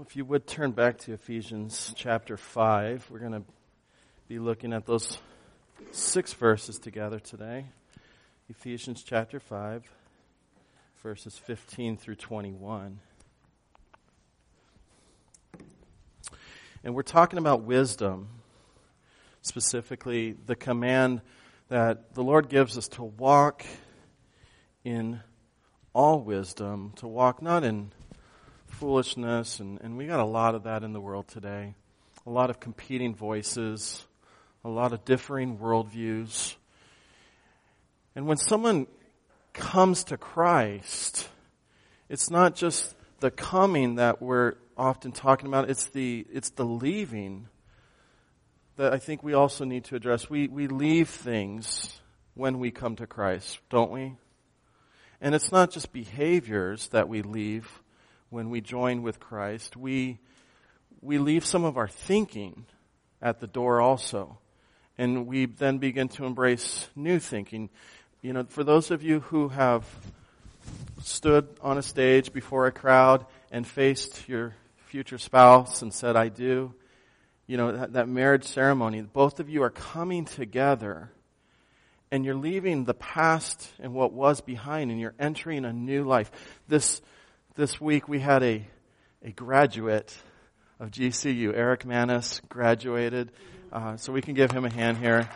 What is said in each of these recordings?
If you would turn back to Ephesians chapter 5, we're going to be looking at those 6 verses together today. Ephesians chapter 5, verses 15 through 21. And we're talking about wisdom, specifically the command that the Lord gives us to walk in all wisdom, to walk not in foolishness, and we got a lot of that in the world today. A lot of competing voices, a lot of differing worldviews. And when someone comes to Christ, it's not just the coming that we're often talking about, it's the leaving that I think we also need to address. We leave things when we come to Christ, don't we? And it's not just behaviors that we leave when we join with Christ. We leave some of our thinking at the door also. And we then begin to embrace new thinking. You know, for those of you who have stood on a stage before a crowd and faced your future spouse and said, I do, you know, that marriage ceremony, both of you are coming together and you're leaving the past and what was behind and you're entering a new life. This week we had a graduate of GCU. Eric Manis graduated, so we can give him a hand here.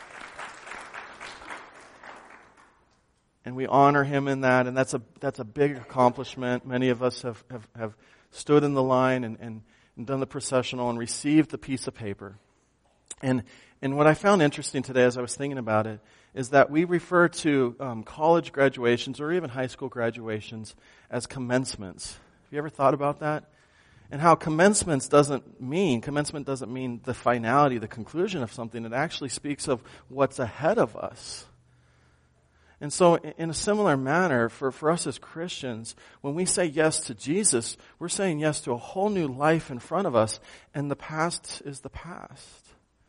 And we honor him in that, and that's a big accomplishment. Many of us have stood in the line and done the processional and received the piece of paper. And what I found interesting today as I was thinking about it is that we refer to college graduations or even high school graduations as commencements. Have you ever thought about that? And how commencement doesn't mean the finality, the conclusion of something. It actually speaks of what's ahead of us. And so in a similar manner, for us as Christians, when we say yes to Jesus, we're saying yes to a whole new life in front of us, and the past is the past.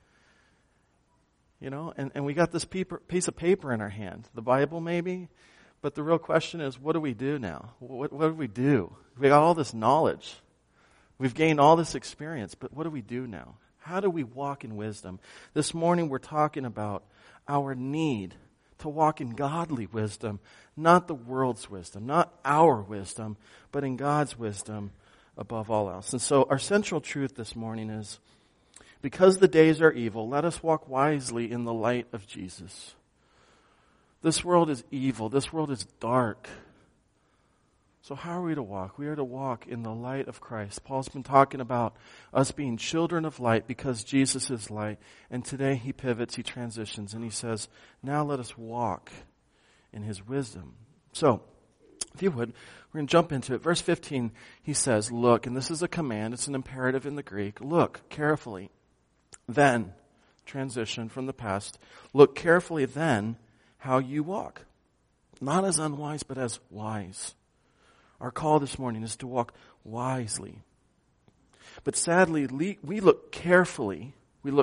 You know, and we got this piece of paper in our hand, the Bible maybe, but the real question is, what do we do now? What do we do? We got all this knowledge. We've gained all this experience, but what do we do now? How do we walk in wisdom? This morning we're talking about our need to walk in godly wisdom, not the world's wisdom, not our wisdom, but in God's wisdom above all else. And so our central truth this morning is, because the days are evil, let us walk wisely in the light of Jesus. This world is evil. This world is dark. So how are we to walk? We are to walk in the light of Christ. Paul's been talking about us being children of light because Jesus is light. And today he pivots, he transitions, and he says, now let us walk in his wisdom. So, if you would, we're going to jump into it. Verse 15, he says, look, and this is a command, it's an imperative in the Greek, look carefully. Then, transition from the past, look carefully then how you walk. Not as unwise, but as wise. Our call this morning is to walk wisely. But sadly, we look carefully,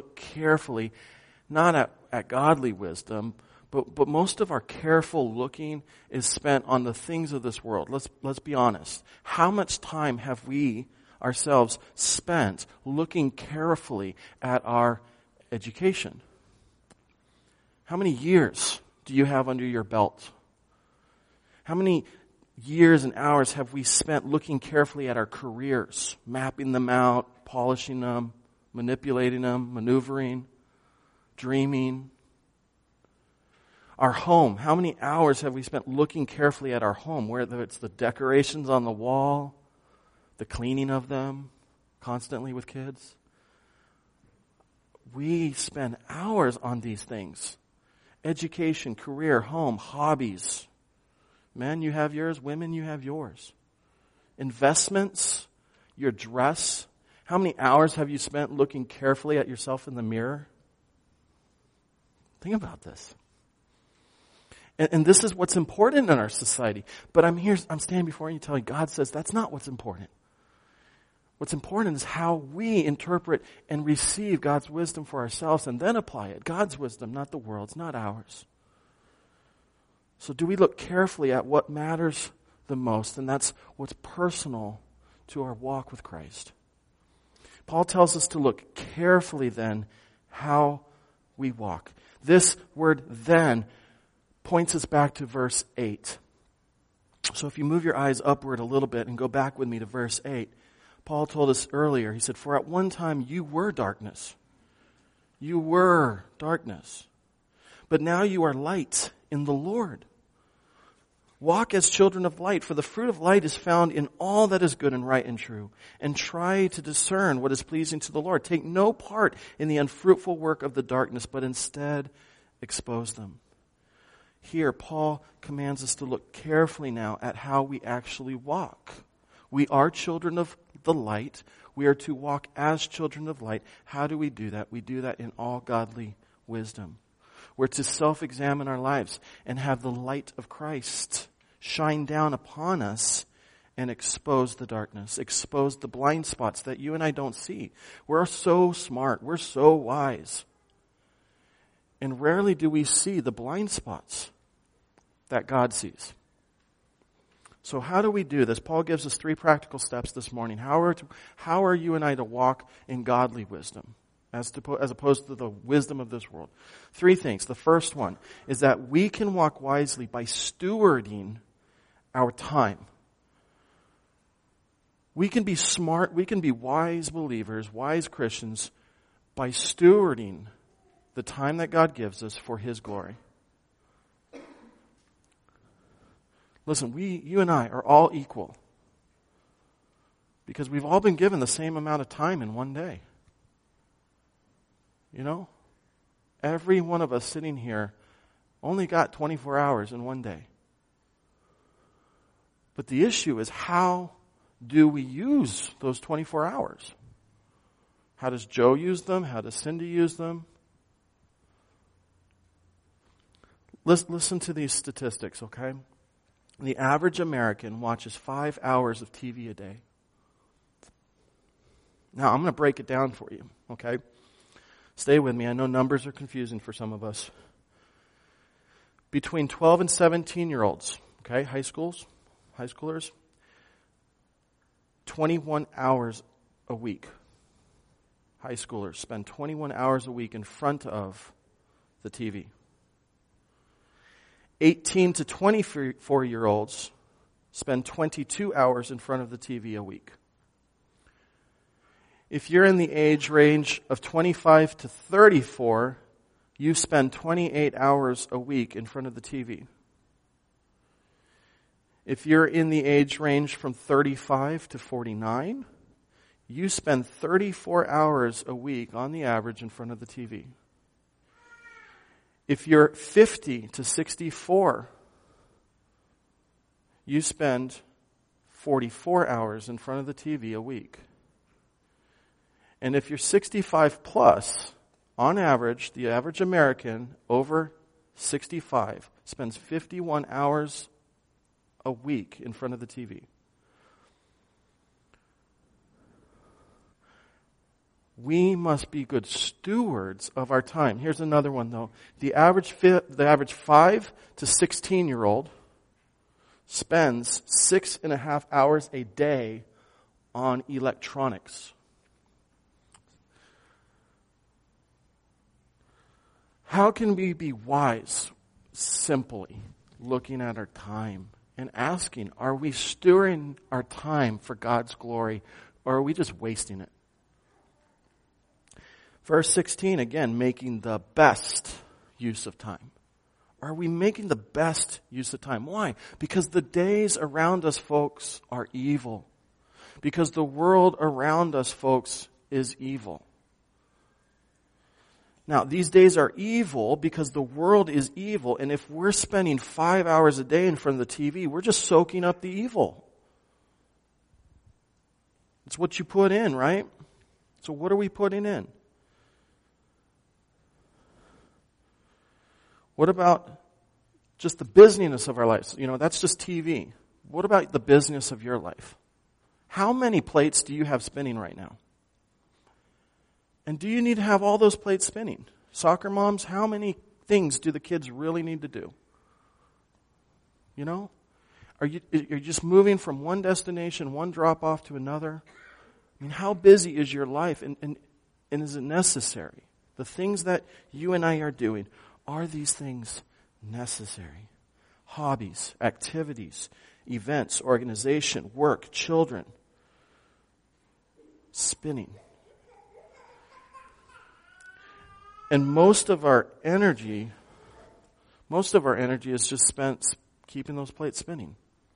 not at godly wisdom, but most of our careful looking is spent on the things of this world. Let's be honest. How much time have we ourselves spent looking carefully at our education? How many years do you have under your belt? How many years and hours have we spent looking carefully at our careers, mapping them out, polishing them, manipulating them, maneuvering, dreaming? Our home, how many hours have we spent looking carefully at our home, whether it's the decorations on the wall, the cleaning of them, constantly with kids? We spend hours on these things. Education, career, home, hobbies. Men, you have yours. Women, you have yours. Investments, your dress. How many hours have you spent looking carefully at yourself in the mirror? Think about this. And this is what's important in our society. But I'm standing before you telling God says that's not what's important. What's important is how we interpret and receive God's wisdom for ourselves and then apply it. God's wisdom, not the world's, not ours. So do we look carefully at what matters the most? And that's what's personal to our walk with Christ. Paul tells us to look carefully then how we walk. This word then points us back to verse 8. So if you move your eyes upward a little bit and go back with me to verse 8, Paul told us earlier, he said, "For at one time you were darkness. You were darkness. But now you are light in the Lord. Walk as children of light, for the fruit of light is found in all that is good and right and true. And try to discern what is pleasing to the Lord. Take no part in the unfruitful work of the darkness, but instead expose them." Here, Paul commands us to look carefully now at how we actually walk. We are children of the light. We are to walk as children of light. How do we do that? We do that in all godly wisdom. We're to self-examine our lives and have the light of Christ shine down upon us and expose the darkness, expose the blind spots that you and I don't see. We're so smart. We're so wise. And rarely do we see the blind spots that God sees. So how do we do this? Paul gives us 3 practical steps this morning. How are you and I to walk in godly wisdom as opposed to the wisdom of this world? 3 things. The first one is that we can walk wisely by stewarding our time. We can be smart, we can be wise believers, wise Christians by stewarding the time that God gives us for His glory. Listen, you and I are all equal because we've all been given the same amount of time in one day. You know? Every one of us sitting here only got 24 hours in one day. But the issue is, how do we use those 24 hours? How does Joe use them? How does Cindy use them? Listen to these statistics, okay? The average American watches 5 hours of TV a day. Now, I'm going to break it down for you, okay? Stay with me. I know numbers are confusing for some of us. Between 12 and 17-year-olds, okay, high schoolers, 21 hours a week. High schoolers spend 21 hours a week in front of the TV. 18 to 24-year-olds spend 22 hours in front of the TV a week. If you're in the age range of 25 to 34, you spend 28 hours a week in front of the TV. If you're in the age range from 35 to 49, you spend 34 hours a week on the average in front of the TV. If you're 50 to 64, you spend 44 hours in front of the TV a week. And if you're 65 plus, on average, the average American over 65 spends 51 hours a week in front of the TV. We must be good stewards of our time. Here's another one, though. The average 5 to 16-year-old spends 6.5 hours a day on electronics. How can we be wise? Simply looking at our time and asking, are we stewarding our time for God's glory, or are we just wasting it? Verse 16, again, making the best use of time. Are we making the best use of time? Why? Because the days around us, folks, are evil. Because the world around us, folks, is evil. Now, these days are evil because the world is evil, and if we're spending 5 hours a day in front of the TV, we're just soaking up the evil. It's what you put in, right? So what are we putting in? What about just the busyness of our lives? You know, that's just TV. What about the business of your life? How many plates do you have spinning right now? And do you need to have all those plates spinning? Soccer moms, how many things do the kids really need to do? You know? Are you just moving from one destination, one drop off to another? I mean, how busy is your life, and is it necessary? The things that you and I are doing, are these things necessary? Hobbies, activities, events, organization, work, children, spinning. And most of our energy is just spent keeping those plates spinning.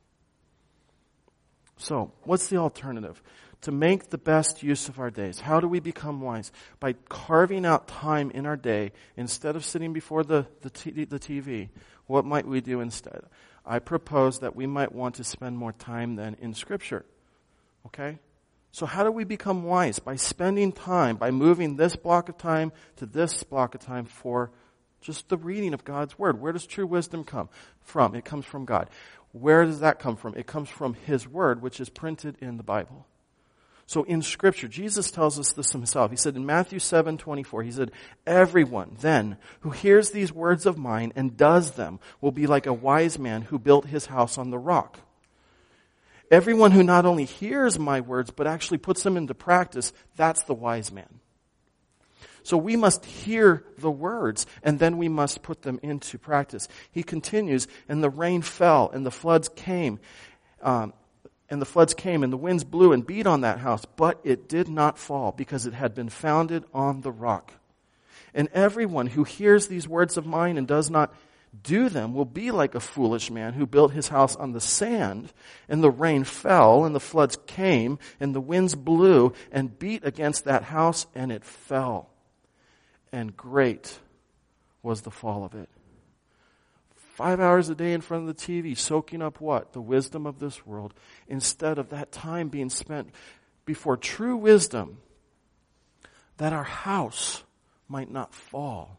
So, what's the alternative? To make the best use of our days. How do we become wise? By carving out time in our day instead of sitting before the TV. What might we do instead? I propose that we might want to spend more time then in Scripture. Okay? So how do we become wise? By spending time, by moving this block of time to this block of time for just the reading of God's Word. Where does true wisdom come from? It comes from God. Where does that come from? It comes from His Word, which is printed in the Bible. So in Scripture, Jesus tells us this himself. He said in Matthew 7:24, he said, "Everyone then who hears these words of mine and does them will be like a wise man who built his house on the rock." Everyone who not only hears my words, but actually puts them into practice, that's the wise man. So we must hear the words, and then we must put them into practice. He continues, "And the rain fell, and the floods came, and the winds blew and beat on that house, but it did not fall, because it had been founded on the rock. And everyone who hears these words of mine and does not do them will be like a foolish man who built his house on the sand, and the rain fell, and the floods came, and the winds blew and beat against that house, and it fell. And great was the fall of it." 5 hours a day in front of the TV, soaking up what? The wisdom of this world, instead of that time being spent before true wisdom, that our house might not fall.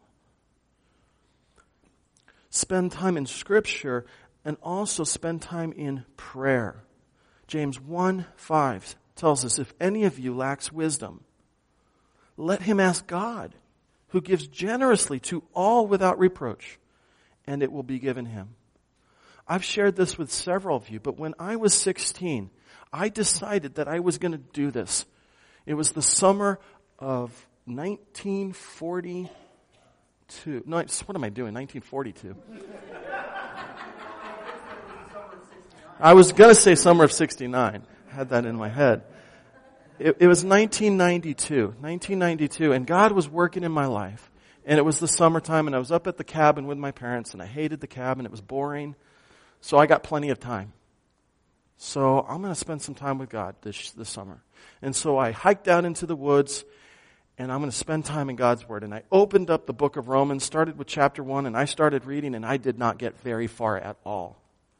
Spend time in Scripture and also spend time in prayer. James 1:5 tells us, "If any of you lacks wisdom, let him ask God, who gives generously to all without reproach, and it will be given him." I've shared this with several of you, but when I was 16, I decided that I was going to do this. It was the summer of 1942. No, what am I doing? 1942. I was going to say summer of 69. I had that in my head. It was 1992, and God was working in my life. And it was the summertime, and I was up at the cabin with my parents, and I hated the cabin. It was boring. So I got plenty of time. So I'm going to spend some time with God this summer. And so I hiked out into the woods, and I'm going to spend time in God's Word. And I opened up the book of Romans, started with chapter 1, and I started reading, and I did not get very far at all.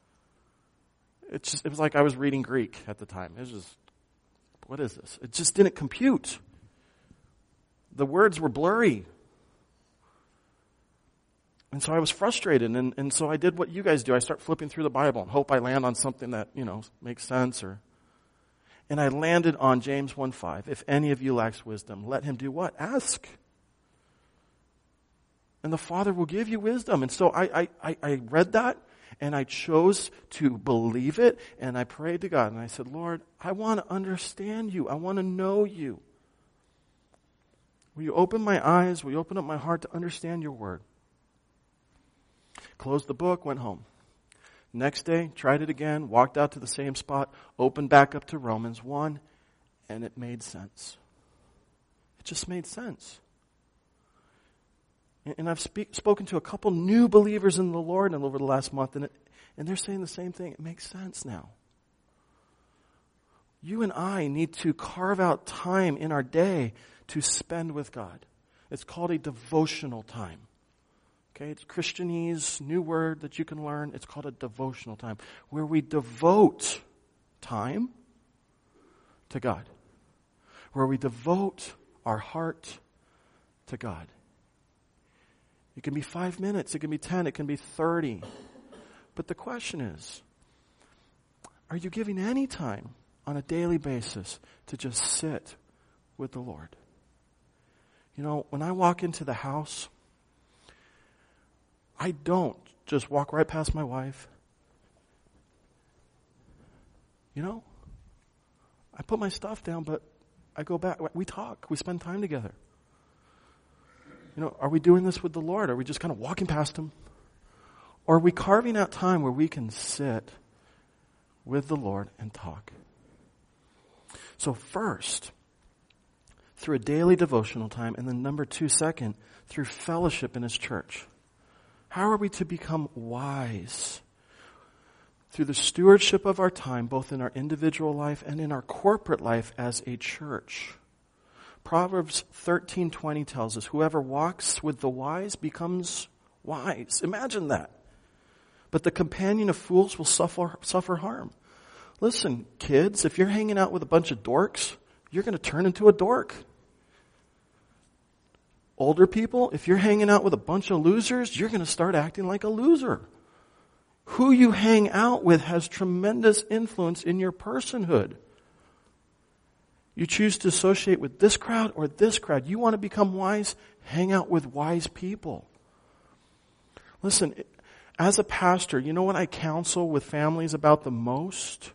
It was like I was reading Greek at the time. It was just, what is this? It just didn't compute. The words were blurry. And so I was frustrated, and so I did what you guys do. I start flipping through the Bible and hope I land on something that, makes sense. And I landed on James 1:5. "If any of you lacks wisdom, let him do what? Ask. And the Father will give you wisdom." And so I read that, and I chose to believe it, and I prayed to God, and I said, "Lord, I want to understand you. I want to know you. Will you open my eyes? Will you open up my heart to understand your word?" Closed the book, went home. Next day, tried it again, walked out to the same spot, opened back up to Romans 1, and it made sense. It just made sense. And I've spoken to a couple new believers in the Lord over the last month, and they're saying the same thing. It makes sense now. You and I need to carve out time in our day to spend with God. It's called a devotional time. Okay, it's Christianese, new word that you can learn. It's called a devotional time, where we devote time to God, where we devote our heart to God. It can be 5 minutes, it can be 10, it can be 30. But the question is, are you giving any time on a daily basis to just sit with the Lord? When I walk into the house, I don't just walk right past my wife I put my stuff down, but I go back. We talk. We spend time together. Are we doing this with the Lord? Are we just kind of walking past Him? Or are we carving out time where we can sit with the Lord and talk? So first, through a daily devotional time, and then number 2, second, through fellowship in His church. How are we to become wise? Through the stewardship of our time, both in our individual life and in our corporate life as a church. Proverbs 13:20 tells us, whoever walks with the wise becomes wise. Imagine that. But the companion of fools will suffer harm. Listen, kids, if you're hanging out with a bunch of dorks, you're going to turn into a dork. Older people, if you're hanging out with a bunch of losers, you're going to start acting like a loser. Who you hang out with has tremendous influence in your personhood. You choose to associate with this crowd or this crowd. You want to become wise? Hang out with wise people. Listen, as a pastor, you know what I counsel with families about the most?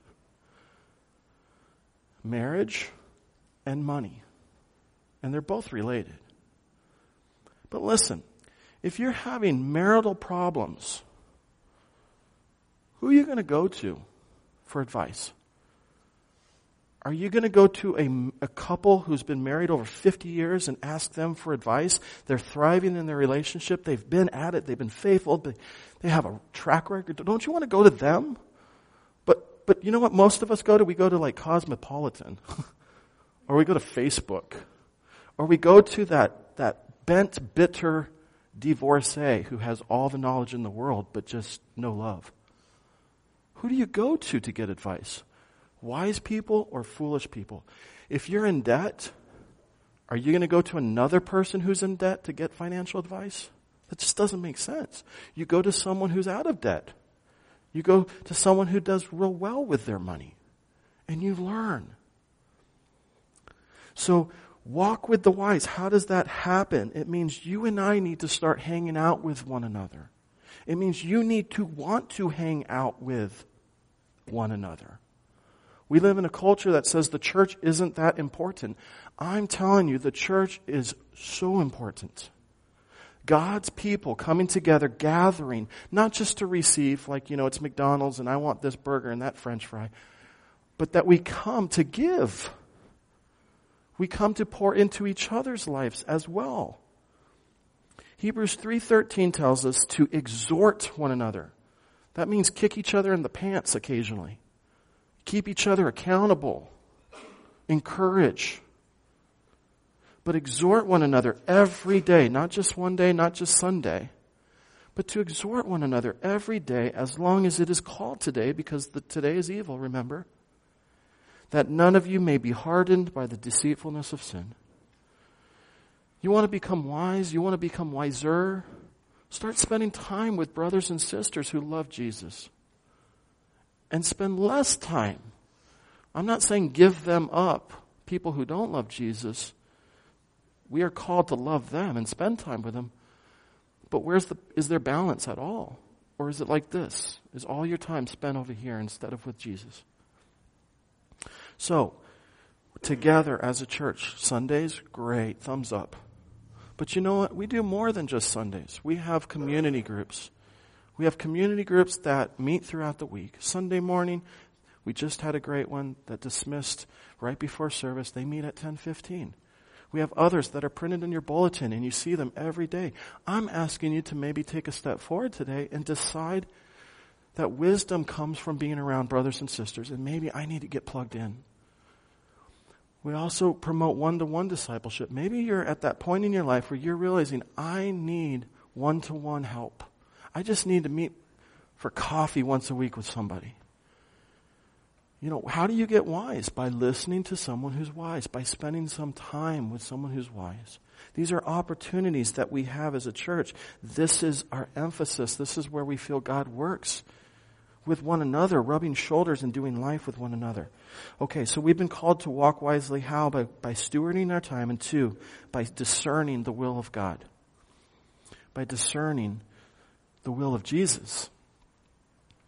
Marriage and money. And they're both related. But listen, if you're having marital problems, who are you going to go to for advice? Are you going to go to a couple who's been married over 50 years and ask them for advice? They're thriving in their relationship. They've been at it. They've been faithful. They have a track record. Don't you want to go to them? But you know what most of us go to? We go to like Cosmopolitan. Or we go to Facebook. Or we go to that bent, bitter divorcee who has all the knowledge in the world but just no love. Who do you go to get advice? Wise people or foolish people? If you're in debt, are you going to go to another person who's in debt to get financial advice? That just doesn't make sense. You go to someone who's out of debt. You go to someone who does real well with their money. And you learn. So, walk with the wise. How does that happen? It means you and I need to start hanging out with one another. It means you need to want to hang out with one another. We live in a culture that says the church isn't that important. I'm telling you, the church is so important. God's people coming together, gathering, not just to receive, like, it's McDonald's and I want this burger and that French fry, but that we come to give. We come to pour into each other's lives as well. Hebrews 3:13 tells us to exhort one another. That means kick each other in the pants occasionally. Keep each other accountable. Encourage. But exhort one another every day, not just one day, not just Sunday, but to exhort one another every day as long as it is called today, because today is evil, remember? That none of you may be hardened by the deceitfulness of sin. You want to become wise? You want to become wiser? Start spending time with brothers and sisters who love Jesus. And spend less time. I'm not saying give them up, people who don't love Jesus. We are called to love them and spend time with them. But is there balance at all? Or is it like this? Is all your time spent over here instead of with Jesus? So, together as a church, Sundays, great, thumbs up. But you know what? We do more than just Sundays. We have community groups. We have community groups that meet throughout the week. Sunday morning, we just had a great one that dismissed right before service. They meet at 10:15. We have others that are printed in your bulletin, and you see them every day. I'm asking you to maybe take a step forward today and decide that wisdom comes from being around brothers and sisters, and maybe I need to get plugged in. We also promote one-to-one discipleship. Maybe you're at that point in your life where you're realizing, I need one-to-one help. I just need to meet for coffee once a week with somebody. How do you get wise? By listening to someone who's wise, by spending some time with someone who's wise. These are opportunities that we have as a church. This is our emphasis. This is where we feel God works with one another, rubbing shoulders and doing life with one another. Okay, so we've been called to walk wisely. How? By stewarding our time. And 2, by discerning the will of God. By discerning the will of Jesus.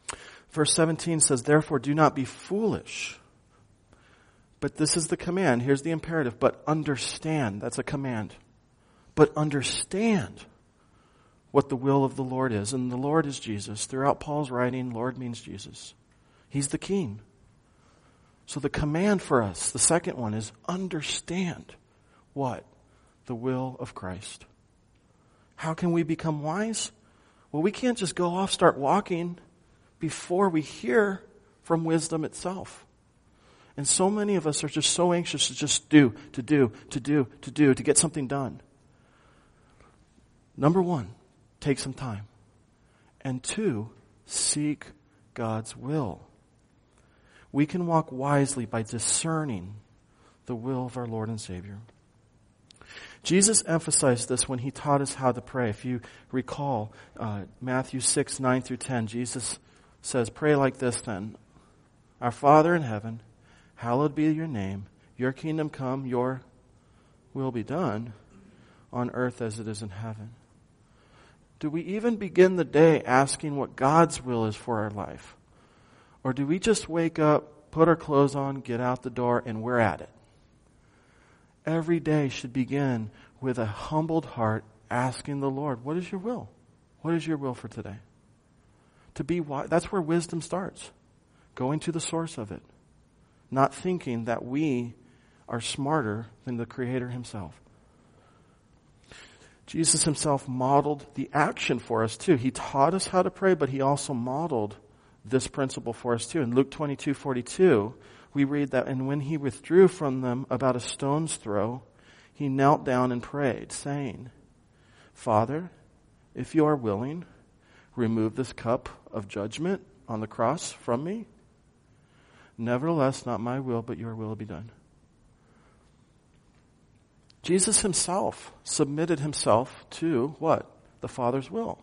Verse 17 says, therefore do not be foolish. But this is the command. Here's the imperative. But understand. That's a command. But understand what the will of the Lord is. And the Lord is Jesus. Throughout Paul's writing, Lord means Jesus. He's the King. So the command for us, the second one, is understand what? The will of Christ. How can we become wise? Well, we can't just go off, start walking before we hear from wisdom itself. And so many of us are just so anxious to just to get something done. Number one, take some time. And two, seek God's will. We can walk wisely by discerning the will of our Lord and Savior. Jesus emphasized this when he taught us how to pray. If you recall, Matthew 6, 9 through 10, Jesus says, pray like this then. Our Father in heaven, hallowed be your name. Your kingdom come, your will be done on earth as it is in heaven. Do we even begin the day asking what God's will is for our life? Or do we just wake up, put our clothes on, get out the door, and we're at it? Every day should begin with a humbled heart asking the Lord, what is your will? What is your will for today? To be wise, that's where wisdom starts. Going to the source of it. Not thinking that we are smarter than the Creator himself. Jesus himself modeled the action for us too. He taught us how to pray, but he also modeled this principle for us too. In Luke 22:42, we read that, and when he withdrew from them about a stone's throw, he knelt down and prayed, saying, Father, if you are willing, remove this cup of judgment on the cross from me. Nevertheless, not my will, but your will be done. Jesus himself submitted himself to what? The Father's will.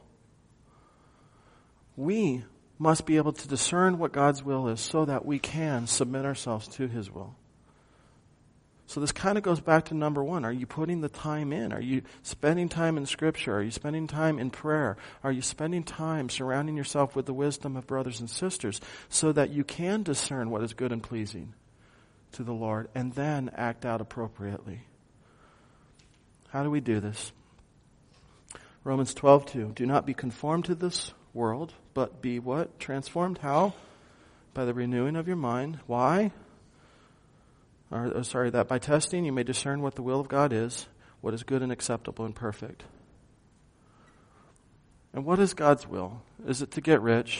We must be able to discern what God's will is so that we can submit ourselves to his will. So this kind of goes back to number one. Are you putting the time in? Are you spending time in Scripture? Are you spending time in prayer? Are you spending time surrounding yourself with the wisdom of brothers and sisters so that you can discern what is good and pleasing to the Lord and then act out appropriately? How do we do this? Romans 12:2. Do not be conformed to this world, but be what? Transformed. How? By the renewing of your mind. Why? That by testing you may discern what the will of God is, what is good and acceptable and perfect. And what is God's will? Is it to get rich?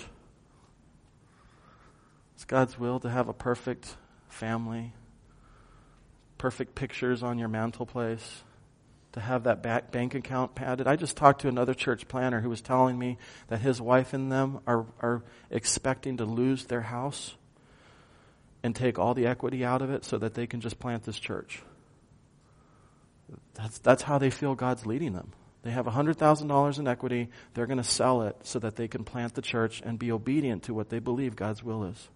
Is God's will to have a perfect family? Perfect pictures on your mantelpiece? To have that bank account padded? I just talked to another church planner who was telling me that his wife and them are expecting to lose their house and take all the equity out of it so that they can just plant this church. That's how they feel God's leading them. They have $100,000 in equity. They're going to sell it so that they can plant the church and be obedient to what they believe God's will is.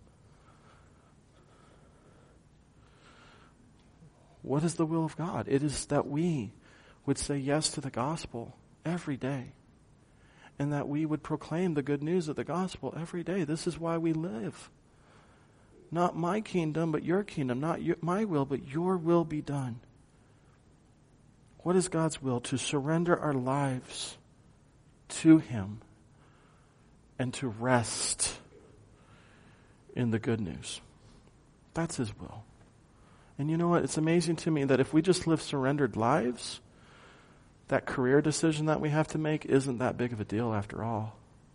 What is the will of God? It is that we would say yes to the gospel every day. And that we would proclaim the good news of the gospel every day. This is why we live. Not my kingdom, but your kingdom. Not my will, but your will be done. What is God's will? To surrender our lives to him and to rest in the good news. That's his will. And you know what? It's amazing to me that if we just live surrendered lives, that career decision that we have to make isn't that big of a deal after all.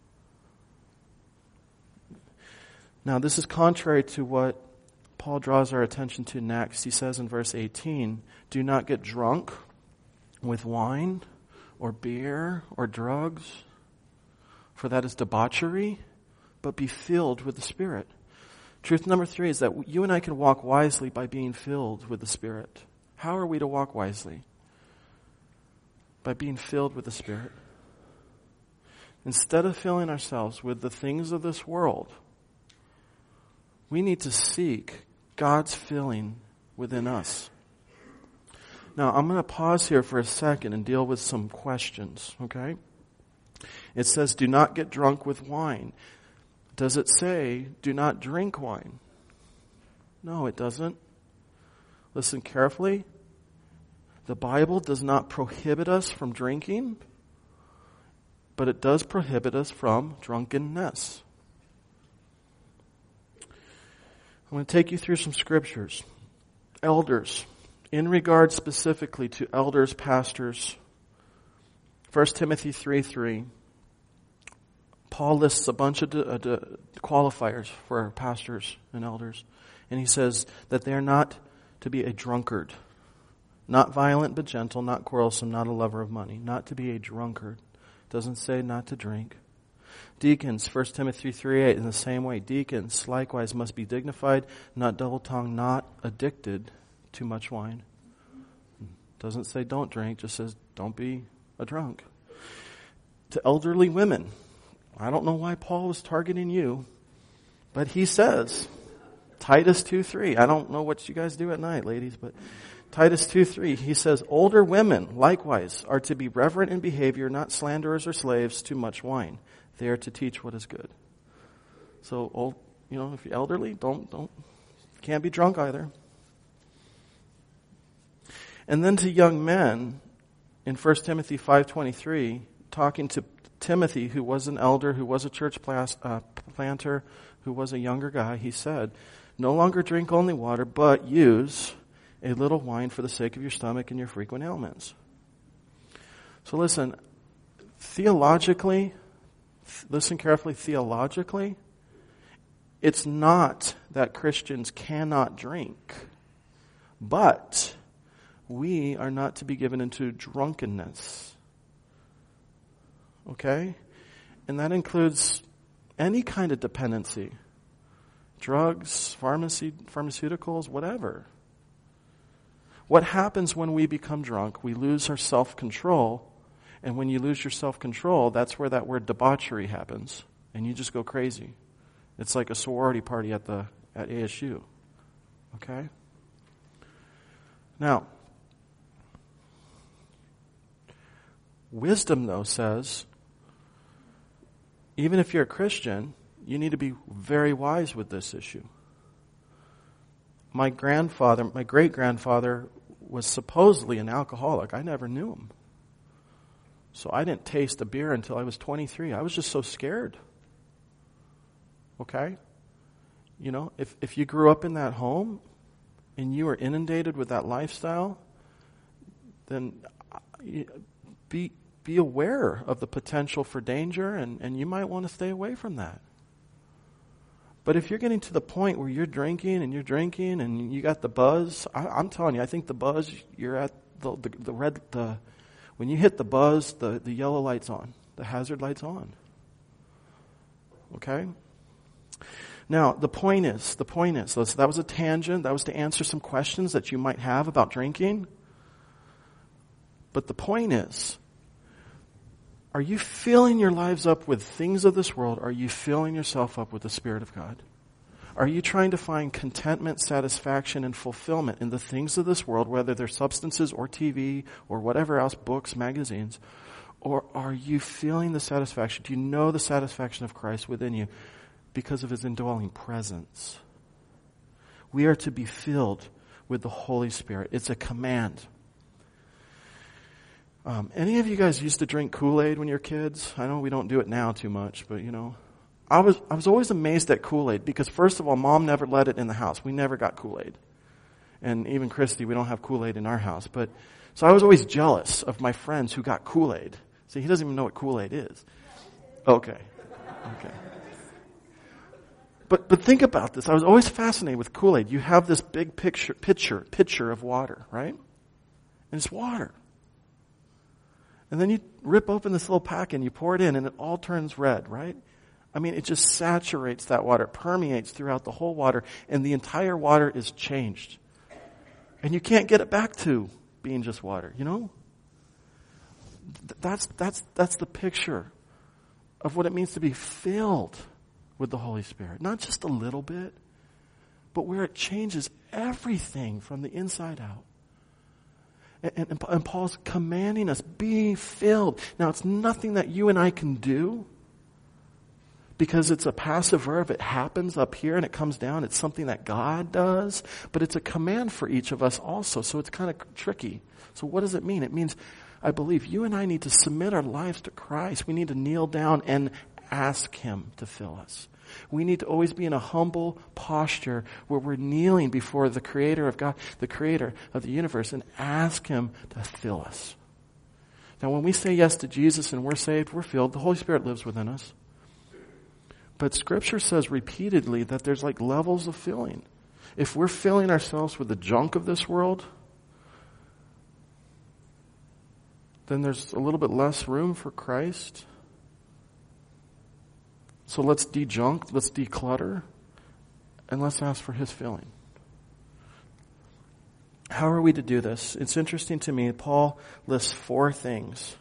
Now, this is contrary to what Paul draws our attention to next. He says in verse 18, do not get drunk with wine or beer or drugs, for that is debauchery, but be filled with the Spirit. Truth number 3 is that you and I can walk wisely by being filled with the Spirit. How are we to walk wisely? By being filled with the Spirit. Instead of filling ourselves with the things of this world, we need to seek God's filling within us. Now, I'm going to pause here for a second and deal with some questions, okay? It says, do not get drunk with wine. Does it say, do not drink wine? No, it doesn't. Listen carefully. The Bible does not prohibit us from drinking, but it does prohibit us from drunkenness. I'm going to take you through some scriptures. Elders, in regard specifically to elders, pastors, 1 Timothy 3:3, Paul lists a bunch of qualifiers for pastors and elders. And he says that they're not to be a drunkard, not violent but gentle, not quarrelsome, not a lover of money, not to be a drunkard. Doesn't say not to drink. Deacons, 1 Timothy 3:8, in the same way, deacons likewise must be dignified, not double-tongued, not addicted to much wine. Doesn't say don't drink, just says don't be a drunk. To elderly women, I don't know why Paul was targeting you, but he says, Titus 2:3, I don't know what you guys do at night, ladies, but Titus 2:3, he says, older women likewise are to be reverent in behavior, not slanderers or slaves to much wine. They are to teach what is good. So, if you're elderly, can't be drunk either. And then to young men, in 1 Timothy 5:23, talking to Timothy, who was an elder, who was a church planter, who was a younger guy, he said, no longer drink only water, but use a little wine for the sake of your stomach and your frequent ailments. So listen, listen carefully, theologically, it's not that Christians cannot drink, but we are not to be given into drunkenness. Okay? And that includes any kind of dependency. Drugs, pharmaceuticals, whatever. What happens when we become drunk? We lose our self-control. And when you lose your self-control, that's where that word debauchery happens. And you just go crazy. It's like a sorority party at ASU. Okay? Now, wisdom, though, says, even if you're a Christian, you need to be very wise with this issue. My great-grandfather was supposedly an alcoholic. I never knew him. So I didn't taste a beer until I was 23. I was just so scared. Okay? If you grew up in that home and you were inundated with that lifestyle, then be aware of the potential for danger, and you might want to stay away from that. But if you're getting to the point where you're drinking and you got the buzz, I'm telling you, I think the buzz, you're at when you hit the buzz, the yellow light's on, the hazard light's on. Okay? Now, the point is, so that was a tangent, that was to answer some questions that you might have about drinking. But the point is, are you filling your lives up with things of this world? Are you filling yourself up with the Spirit of God? Are you trying to find contentment, satisfaction, and fulfillment in the things of this world, whether they're substances or TV or whatever else, books, magazines? Or are you feeling the satisfaction? Do you know the satisfaction of Christ within you because of His indwelling presence? We are to be filled with the Holy Spirit. It's a command. Any of you guys used to drink Kool-Aid when you were kids? I know we don't do it now too much, but I was always amazed at Kool-Aid because first of all, Mom never let it in the house. We never got Kool-Aid. And even Christy, we don't have Kool-Aid in our house. So I was always jealous of my friends who got Kool-Aid. See, he doesn't even know what Kool-Aid is. Okay. But think about this. I was always fascinated with Kool-Aid. You have this big pitcher of water, right? And it's water. And then you rip open this little pack and you pour it in and it all turns red, right? I mean, it just saturates that water. It permeates throughout the whole water and the entire water is changed. And you can't get it back to being just water, That's the picture of what it means to be filled with the Holy Spirit. Not just a little bit, but where it changes everything from the inside out. And Paul's commanding us, be filled. Now, it's nothing that you and I can do, Because it's a passive verb. It happens up here and it comes down. It's something that God does, but it's a command for each of us also. So it's kind of tricky. So what does it mean? It means, I believe you and I need to submit our lives to Christ. We need to kneel down and ask Him to fill us. We need to always be in a humble posture where we're kneeling before the Creator of God, the Creator of the universe, and ask Him to fill us. Now, when we say yes to Jesus and we're saved, we're filled, the Holy Spirit lives within us. But Scripture says repeatedly that there's like levels of filling. If we're filling ourselves with the junk of this world, then there's a little bit less room for Christ. So let's de-junk, let's declutter, and let's ask for His filling. How are we to do this? It's interesting to me, Paul lists 4 things.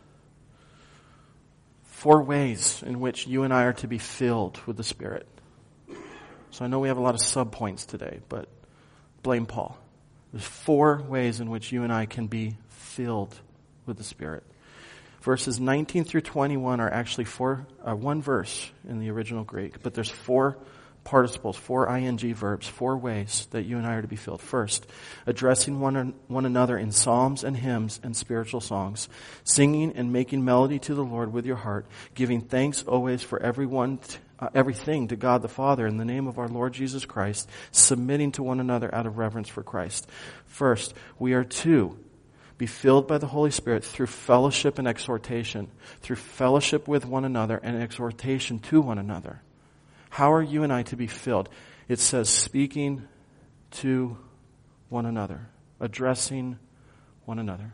4 ways in which you and I are to be filled with the Spirit. So I know we have a lot of subpoints today, but blame Paul. There's 4 ways in which you and I can be filled with the Spirit. Verses 19 through 21 are actually one verse in the original Greek, but there's 4 participles, 4 ing verbs, 4 ways that you and I are to be filled. First, addressing one another in psalms and hymns and spiritual songs, singing and making melody to the Lord with your heart, giving thanks always for everything to God the Father in the name of our Lord Jesus Christ, submitting to one another out of reverence for Christ. First, we are to be filled by the Holy Spirit through fellowship and exhortation, through fellowship with one another and exhortation to one another. How are you and I to be filled? It says speaking to one another, addressing one another.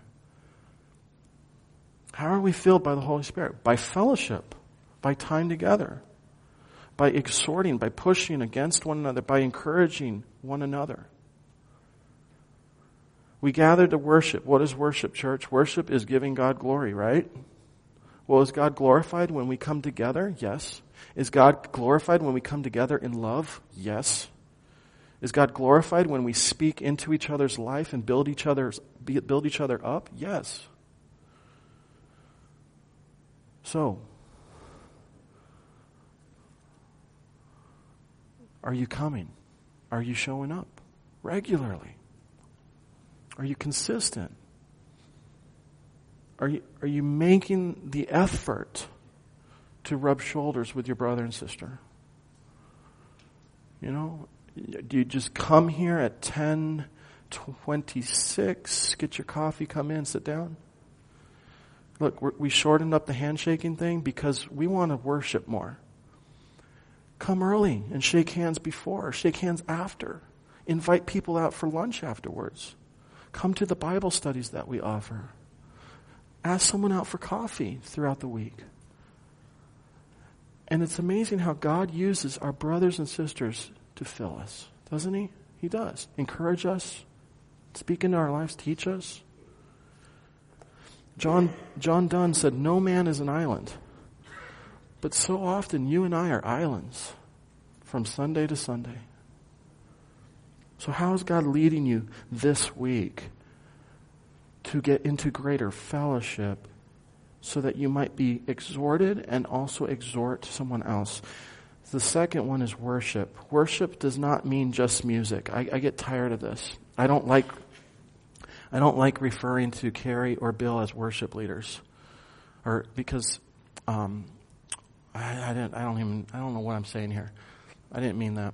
How are we filled by the Holy Spirit? By fellowship, by time together, by exhorting, by pushing against one another, by encouraging one another. We gather to worship. What is worship, church? Worship is giving God glory, right? Well, is God glorified when we come together? Yes. Is God glorified when we come together in love? Yes. Is God glorified when we speak into each other's life and build each other up? Yes. So, are you coming? Are you showing up regularly? Are you consistent? Are you making the effort to rub shoulders with your brother and sister? You know, do you just come here at 10:26, get your coffee, come in, sit down? Look, we shortened up the handshaking thing because we want to worship more. Come early and shake hands before, shake hands after. Invite people out for lunch afterwards. Come to the Bible studies that we offer. Ask someone out for coffee throughout the week. And it's amazing how God uses our brothers and sisters to fill us, doesn't He? He does. Encourage us, speak into our lives, teach us. John Donne said, "No man is an island." But so often you and I are islands from Sunday to Sunday. So how is God leading you this week to get into greater fellowship so that you might be exhorted and also exhort someone else? The second one is worship. Worship does not mean just music. I get tired of this. I don't like referring to Carrie or Bill as worship leaders, or because I don't know what I'm saying here. I didn't mean that.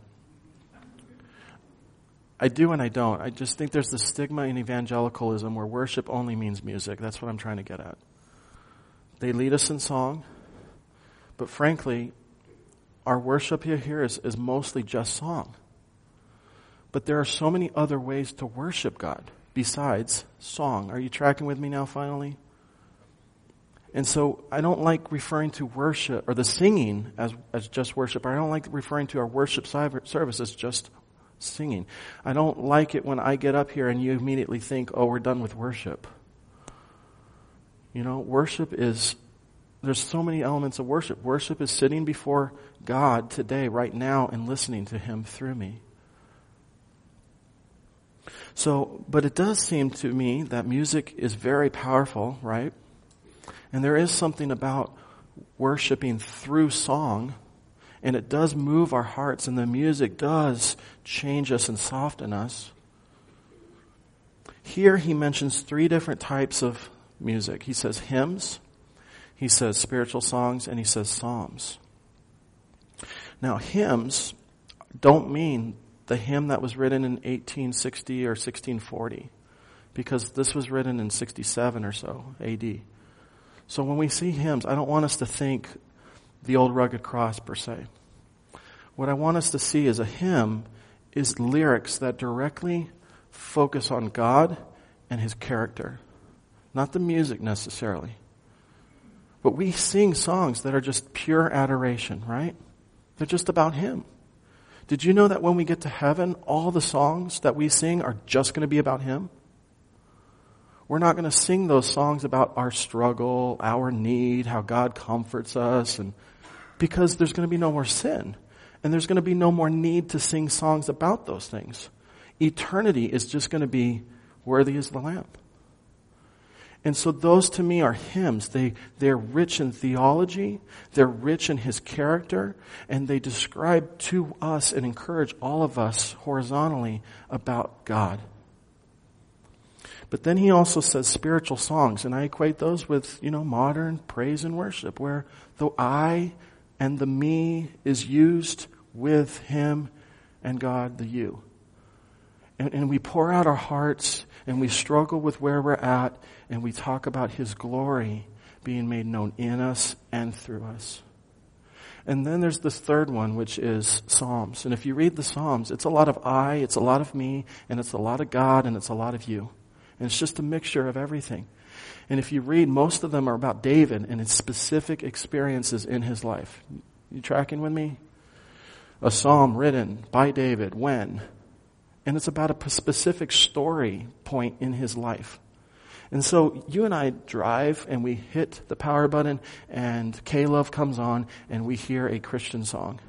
I do and I don't. I just think there's this stigma in evangelicalism where worship only means music. That's what I'm trying to get at. They lead us in song, but frankly, our worship here is mostly just song. But there are so many other ways to worship God besides song. Are you tracking with me now finally? And so I don't like referring to worship or the singing as just worship. I don't like referring to our worship service as just singing. I don't like it when I get up here and you immediately think, oh, we're done with worship. You know, there's so many elements of worship. Worship is sitting before God today, right now, and listening to Him through me. So, but it does seem to me that music is very powerful, right? And there is something about worshiping through song And it does move our hearts, and the music does change us and soften us. Here he mentions 3 different types of music. He says hymns, he says spiritual songs, and he says psalms. Now, hymns don't mean the hymn that was written in 1860 or 1640, because this was written in 67 or so AD. So when we see hymns, I don't want us to think the old rugged cross per se. What I want us to see is a hymn is lyrics that directly focus on God and his character, not the music necessarily. But we sing songs that are just pure adoration, right? They're just about him. Did you know that when we get to heaven, all the songs that we sing are just going to be about him? We're not going to sing those songs about our struggle, our need, how God comforts us, and because there's going to be no more sin. And there's going to be no more need to sing songs about those things. Eternity is just going to be worthy as the Lamb. And so those to me are hymns. They're rich in theology, they're rich in his character, and they describe to us and encourage all of us horizontally about God. But then he also says spiritual songs, and I equate those with, modern praise and worship, where the I and the me is used with him and God, the you. And we pour out our hearts, and we struggle with where we're at, and we talk about his glory being made known in us and through us. And then there's this third one, which is Psalms. And if you read the Psalms, it's a lot of I, it's a lot of me, and it's a lot of God, and it's a lot of you. And it's just a mixture of everything. And if you read, most of them are about David and his specific experiences in his life. You tracking with me? A psalm written by David, when? And it's about a specific story point in his life. And so you and I drive and we hit the power button and K-Love comes on and we hear a Christian song.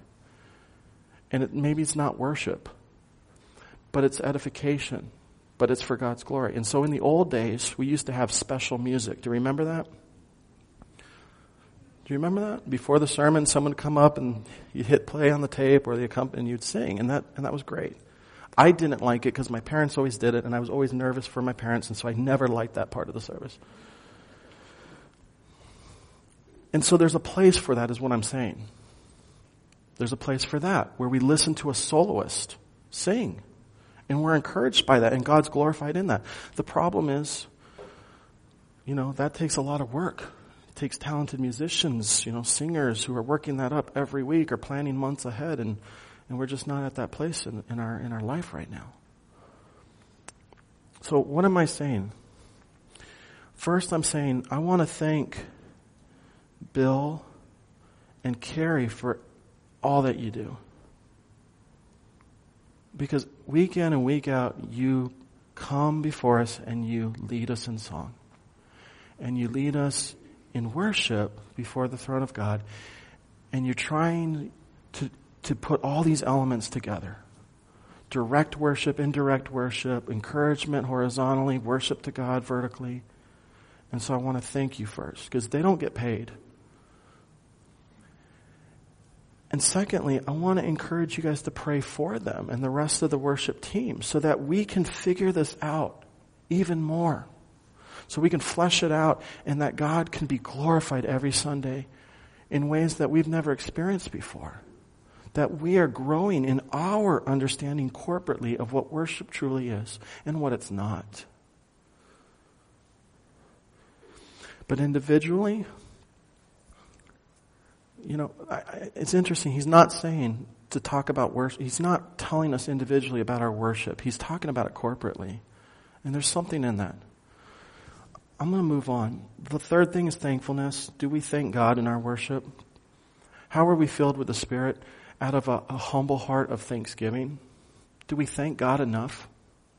And maybe it's not worship, but it's edification, but it's for God's glory. And so in the old days, we used to have special music. Do you remember that? Do you remember that? Before the sermon, someone would come up and you'd hit play on the tape or the accompaniment and you'd sing, and that was great. I didn't like it because my parents always did it, and I was always nervous for my parents, and so I never liked that part of the service. And so there's a place for that, is what I'm saying. There's a place for that, where we listen to a soloist sing, and we're encouraged by that, and God's glorified in that. The problem is, that takes a lot of work. It takes talented musicians, singers who are working that up every week or planning months ahead, and we're just not at that place in our life right now. So what am I saying? First, I'm saying I want to thank Bill and Carrie for all that you do. Because week in and week out, you come before us and you lead us in song. And you lead us in worship before the throne of God. And you're trying to put all these elements together. Direct worship, indirect worship, encouragement horizontally, worship to God vertically. And so I want to thank you first, because they don't get paid. And secondly, I want to encourage you guys to pray for them and the rest of the worship team so that we can figure this out even more. So we can flesh it out and that God can be glorified every Sunday in ways that we've never experienced before. That we are growing in our understanding corporately of what worship truly is and what it's not. But individually, it's interesting. He's not saying to talk about worship. He's not telling us individually about our worship. He's talking about it corporately. And there's something in that. I'm going to move on. The third thing is thankfulness. Do we thank God in our worship? How are we filled with the Spirit? Out of a humble heart of thanksgiving? Do we thank God enough?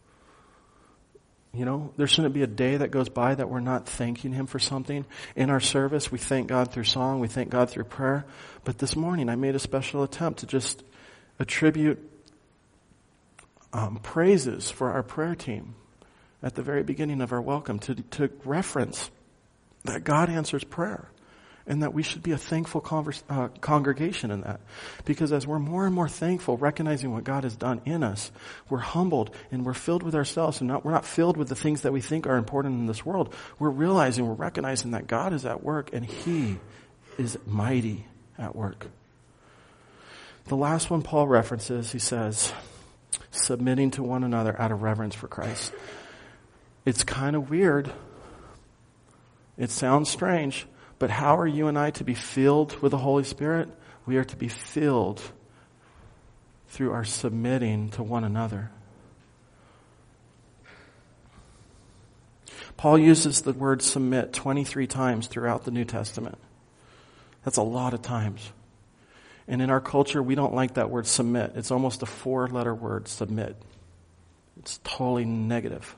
There shouldn't be a day that goes by that we're not thanking Him for something. In our service, we thank God through song, we thank God through prayer. But this morning, I made a special attempt to just attribute praises for our prayer team at the very beginning of our welcome, to reference that God answers prayer. And that we should be a thankful congregation in that. Because as we're more and more thankful, recognizing what God has done in us, we're humbled and we're filled with ourselves, and we're not filled with the things that we think are important in this world. We're recognizing that God is at work and He is mighty at work. The last one Paul references, he says, submitting to one another out of reverence for Christ. It's kind of weird. It sounds strange. But how are you and I to be filled with the Holy Spirit? We are to be filled through our submitting to one another. Paul uses the word submit 23 times throughout the New Testament. That's a lot of times. And in our culture, we don't like that word submit. It's almost a 4-letter word, submit. It's totally negative.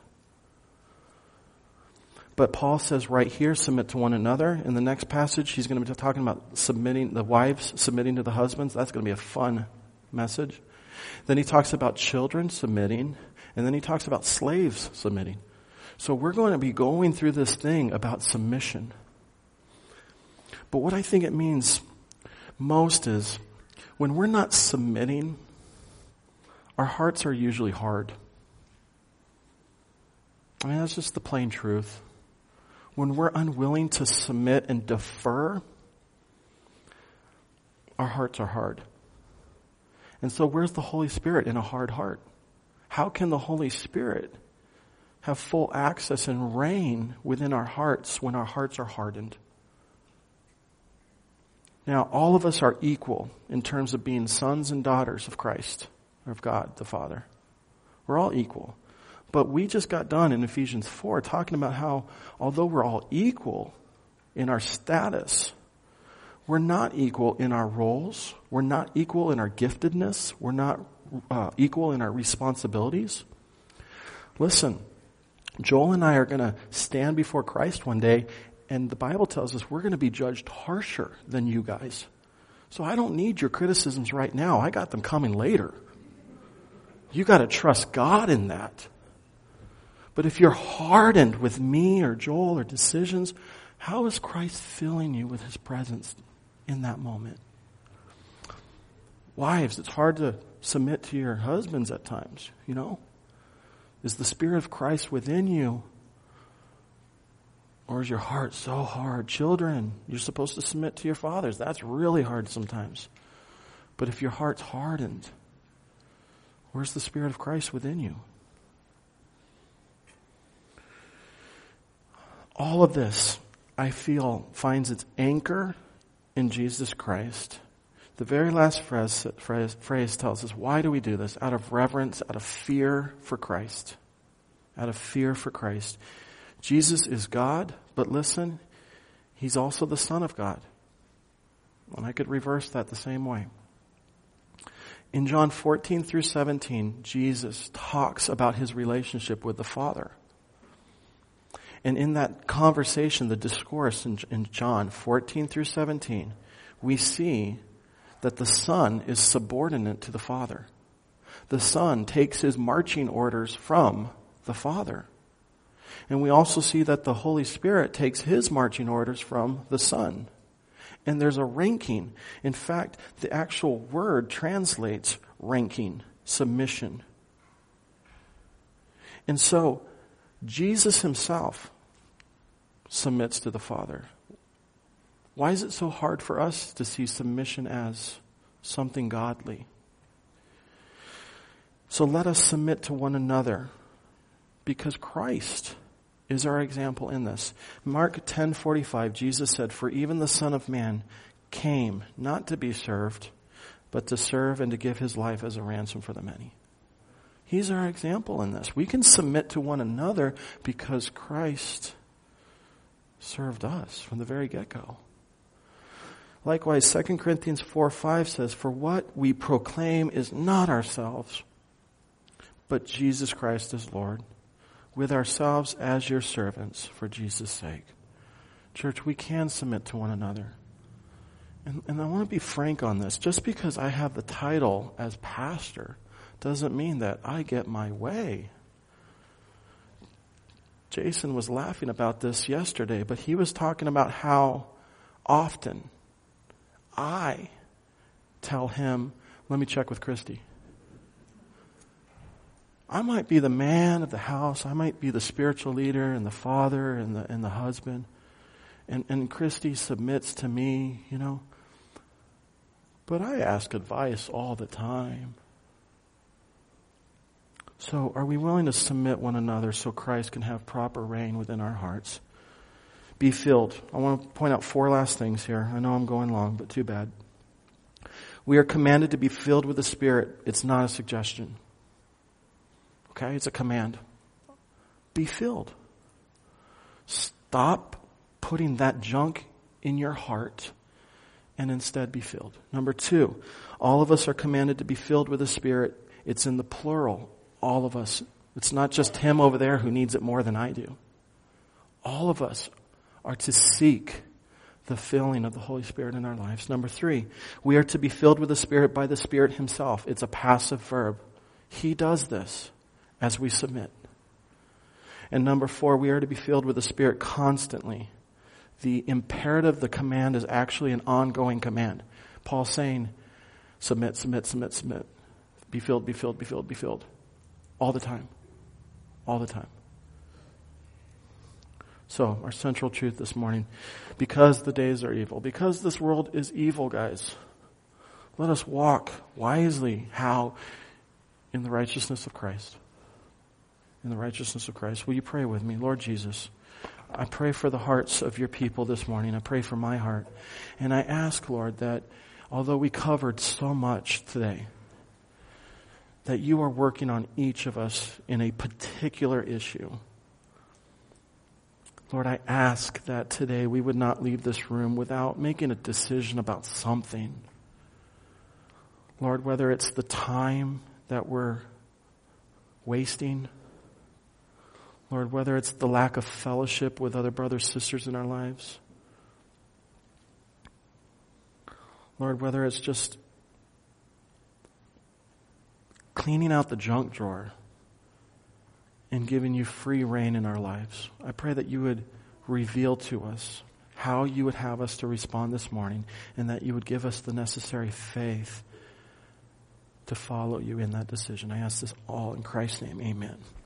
But Paul says right here, submit to one another. In the next passage, he's going to be talking about submitting, the wives submitting to the husbands. That's going to be a fun message. Then he talks about children submitting. And then he talks about slaves submitting. So we're going to be going through this thing about submission. But what I think it means most is when we're not submitting, our hearts are usually hard. I mean, that's just the plain truth. When we're unwilling to submit and defer, our hearts are hard. And so where's the Holy Spirit in a hard heart? How can the Holy Spirit have full access and reign within our hearts when our hearts are hardened? Now, all of us are equal in terms of being sons and daughters of Christ, or of God the Father. We're all equal. But we just got done in Ephesians 4 talking about how, although we're all equal in our status, we're not equal in our roles. We're not equal in our giftedness. We're not equal in our responsibilities. Listen, Joel and I are going to stand before Christ one day, and the Bible tells us we're going to be judged harsher than you guys. So I don't need your criticisms right now. I got them coming later. You got to trust God in that. But if you're hardened with me or Joel or decisions, how is Christ filling you with His presence in that moment? Wives, it's hard to submit to your husbands at times, you know? Is the Spirit of Christ within you? Or is your heart so hard? Children, you're supposed to submit to your fathers. That's really hard sometimes. But if your heart's hardened, where's the Spirit of Christ within you? All of this, I feel, finds its anchor in Jesus Christ. The very last phrase tells us, why do we do this? Out of reverence, out of fear for Christ. Out of fear for Christ. Jesus is God, but listen, He's also the Son of God. And I could reverse that the same way. In John 14 through 17, Jesus talks about His relationship with the Father. And in that conversation, the discourse in John 14 through 17, we see that the Son is subordinate to the Father. The Son takes His marching orders from the Father. And we also see that the Holy Spirit takes His marching orders from the Son. And there's a ranking. In fact, the actual word translates ranking, submission. And so, Jesus Himself submits to the Father. Why is it so hard for us to see submission as something godly? So let us submit to one another because Christ is our example in this. Mark 10:45, Jesus said, "For even the Son of Man came not to be served, but to serve and to give His life as a ransom for the many." He's our example in this. We can submit to one another because Christ served us from the very get-go. Likewise, 2 Corinthians 4:5 says, "For what we proclaim is not ourselves, but Jesus Christ as Lord, with ourselves as your servants for Jesus' sake." Church, we can submit to one another. And I want to be frank on this. Just because I have the title as pastor doesn't mean that I get my way. Jason was laughing about this yesterday, but he was talking about how often I tell him, let me check with Christy. I might be the man of the house. I might be the spiritual leader and the father and the husband. And Christy submits to me, But I ask advice all the time. So are we willing to submit one another so Christ can have proper reign within our hearts? Be filled. I want to point out 4 last things here. I know I'm going long, but too bad. We are commanded to be filled with the Spirit. It's not a suggestion. Okay? It's a command. Be filled. Stop putting that junk in your heart and instead be filled. Number 2, all of us are commanded to be filled with the Spirit. It's in the plural. All of us. It's not just him over there who needs it more than I do. All of us are to seek the filling of the Holy Spirit in our lives. Number 3, we are to be filled with the Spirit by the Spirit himself. It's a passive verb. He does this as we submit. And number 4, we are to be filled with the Spirit constantly. The imperative, the command, is actually an ongoing command. Paul's saying, submit, submit, submit, submit. Be filled, be filled, be filled, be filled. All the time. All the time. So, our central truth this morning, because the days are evil, because this world is evil, guys, let us walk wisely. How? In the righteousness of Christ. In the righteousness of Christ. Will you pray with me? Lord Jesus, I pray for the hearts of your people this morning. I pray for my heart. And I ask, Lord, that although we covered so much today, that you are working on each of us in a particular issue. Lord, I ask that today we would not leave this room without making a decision about something. Lord, whether it's the time that we're wasting, Lord, whether it's the lack of fellowship with other brothers, sisters in our lives, Lord, whether it's just cleaning out the junk drawer and giving you free reign in our lives. I pray that you would reveal to us how you would have us to respond this morning, and that you would give us the necessary faith to follow you in that decision. I ask this all in Christ's name. Amen.